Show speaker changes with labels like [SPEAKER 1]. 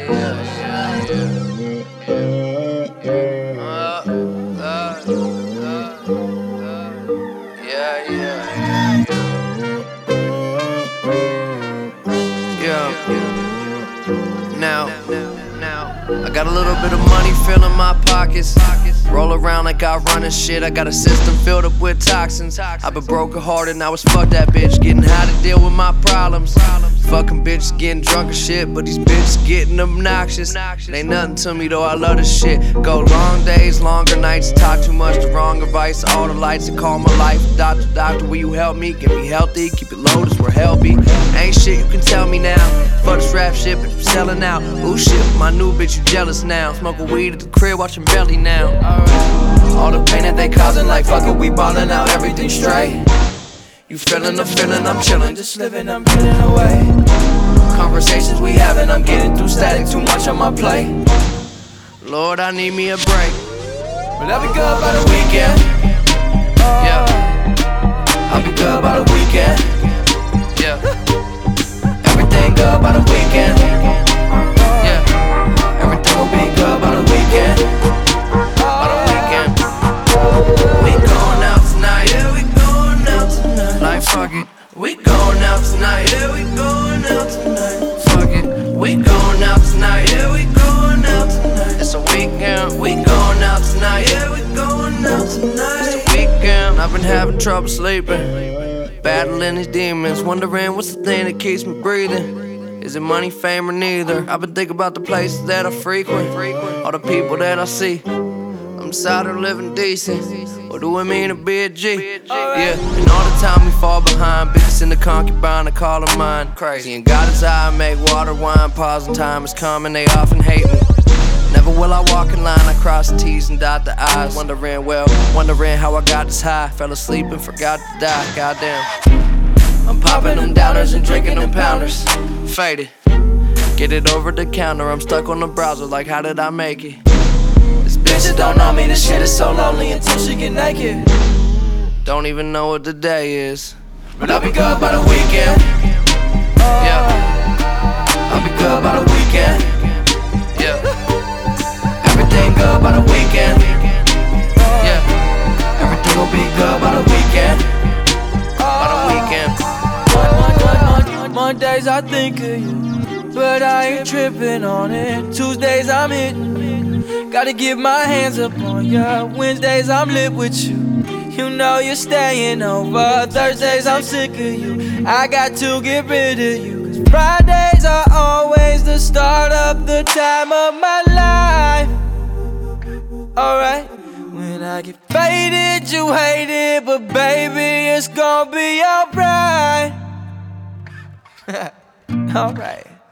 [SPEAKER 1] Now, I got a little bit of money filling my pockets. Roll around like I run and shit. I got a system filled up with toxins. I've been broken hearted, now it's fuck that bitch. Getting how to deal with my problems. Fucking bitches getting drunk and shit, but these bitches getting obnoxious. It ain't nothing to me though, I love this shit. Go long days, longer nights. Talk too much, the wrong advice. All the lights that call my life. Doctor, will you help me? Get me healthy, keep it low, that's where hell be. Ain't shit you can tell me now. Fuck this rap shit, but you selling out. Ooh shit, my new bitch, you jealous now. Smoking weed at the crib, watching Belly now. All the pain that they causing, like fuck it, we ballin' out, everything straight. You feelin' the feeling, I'm chillin', just living, I'm getting away. Conversations we having, I'm getting through static, too much on my plate. Lord, I need me a break, but I'll be good by the weekend. Yeah, I'll be good by the weekend. Yeah, everything good by the weekend. Yeah, everything will be good by the weekend. By the weekend. We going out tonight, yeah, we going out tonight. Like fuck it, we going out tonight, yeah, we going out tonight. Fuck it, we going out tonight, yeah, we going out tonight. It's a weekend, we going out tonight, yeah, we going out tonight. It's a weekend. I've been having trouble sleeping, battling these demons, wondering what's the thing that keeps me breathing. Is it money, fame, or neither? I've been thinking about the places that I frequent, all the people that I see. I'm tired of living decent. What do it mean to be a G? Yeah, and all the time we fall behind. Bitches in the concubine, I call them mine. Crazy, and God is I make water, wine, pause, and time is coming. They often hate me. Never will I walk in line, I cross the T's and dot the I's. Wondering how I got this high. Fell asleep and forgot to die, goddamn. I'm popping them downers and drinking them pounders. Faded, get it over the counter. I'm stuck on the browser like how did I make it? This bitch don't know me, this shit is so lonely until she get naked. Don't even know what the day is, but I'll be good by the weekend. Yeah, I'll be good by the weekend. Yeah, everything good by the weekend. Yeah, everything will be good by the weekend. By the weekend.
[SPEAKER 2] Mondays I think of you, but I ain't tripping on it. Tuesdays I'm hitting you, gotta get my hands up on ya. Wednesdays I'm lit with you, you know you're staying over. Thursdays I'm sick of you, I got to get rid of you. Cause Fridays are always the start of the time of my life. Alright, when I get faded, you hate it, but baby, it's gonna be alright. Alright.